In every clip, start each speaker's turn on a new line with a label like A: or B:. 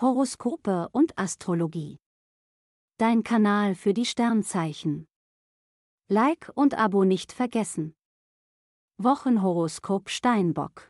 A: Horoskope und Astrologie. Dein Kanal für die Sternzeichen. Like und Abo nicht vergessen. Wochenhoroskop Steinbock.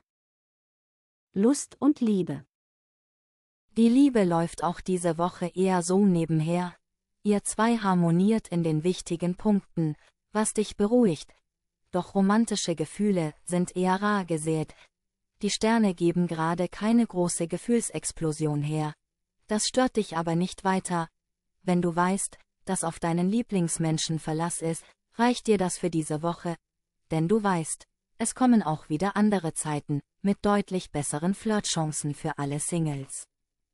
A: Lust und Liebe.
B: Die Liebe läuft auch diese Woche eher so nebenher. Ihr zwei harmoniert in den wichtigen Punkten, was dich beruhigt. Doch romantische Gefühle sind eher rar gesät. Die Sterne geben gerade keine große Gefühlsexplosion her. Das stört dich aber nicht weiter. Wenn du weißt, dass auf deinen Lieblingsmenschen Verlass ist, reicht dir das für diese Woche. Denn du weißt, es kommen auch wieder andere Zeiten, mit deutlich besseren Flirtchancen für alle Singles.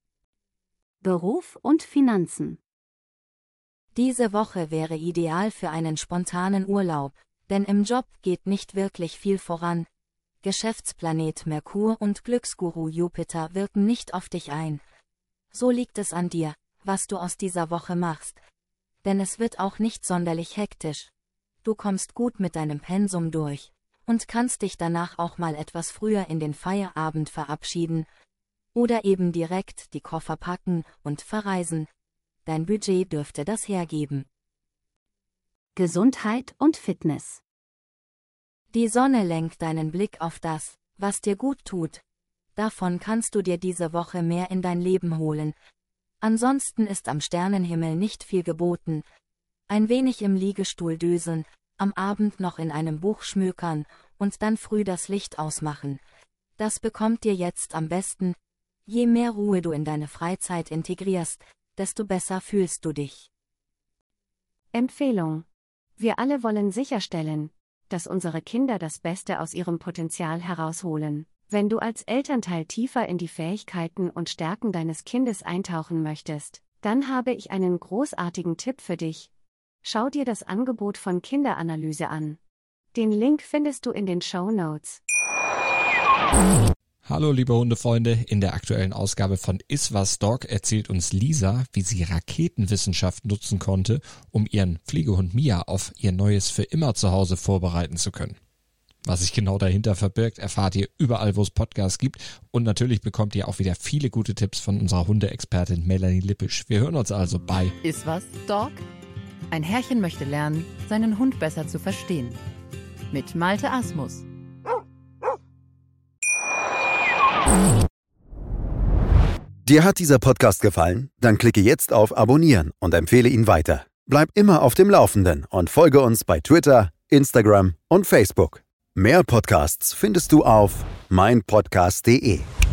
A: Beruf und Finanzen.
B: Diese Woche wäre ideal für einen spontanen Urlaub, denn im Job geht nicht wirklich viel voran. Geschäftsplanet Merkur und Glücksguru Jupiter wirken nicht auf dich ein. So liegt es an dir, was du aus dieser Woche machst. Denn es wird auch nicht sonderlich hektisch. Du kommst gut mit deinem Pensum durch und kannst dich danach auch mal etwas früher in den Feierabend verabschieden oder eben direkt die Koffer packen und verreisen. Dein Budget dürfte das hergeben.
A: Gesundheit und Fitness.
B: Die Sonne lenkt deinen Blick auf das, was dir gut tut. Davon kannst du dir diese Woche mehr in dein Leben holen. Ansonsten ist am Sternenhimmel nicht viel geboten. Ein wenig im Liegestuhl dösen, am Abend noch in einem Buch schmökern und dann früh das Licht ausmachen. Das bekommt dir jetzt am besten. Je mehr Ruhe du in deine Freizeit integrierst, desto besser fühlst du dich.
A: Empfehlung. Wir alle wollen sicherstellen, dass unsere Kinder das Beste aus ihrem Potenzial herausholen. Wenn du als Elternteil tiefer in die Fähigkeiten und Stärken deines Kindes eintauchen möchtest, dann habe ich einen großartigen Tipp für dich. Schau dir das Angebot von Kinderanalyse an. Den Link findest du in den Shownotes.
C: Hallo liebe Hundefreunde, in der aktuellen Ausgabe von Iswas Dog erzählt uns Lisa, wie sie Raketenwissenschaft nutzen konnte, um ihren Pflegehund Mia auf ihr neues für immer Zuhause vorbereiten zu können. Was sich genau dahinter verbirgt, erfahrt ihr überall, wo es Podcasts gibt, und natürlich bekommt ihr auch wieder viele gute Tipps von unserer Hundeexpertin Melanie Lippisch. Wir hören uns also bei
D: Iswas Dog? Ein Herrchen möchte lernen, seinen Hund besser zu verstehen. Mit Malte Asmus.
E: Dir hat dieser Podcast gefallen? Dann klicke jetzt auf Abonnieren und empfehle ihn weiter. Bleib immer auf dem Laufenden und folge uns bei Twitter, Instagram und Facebook. Mehr Podcasts findest du auf meinpodcast.de.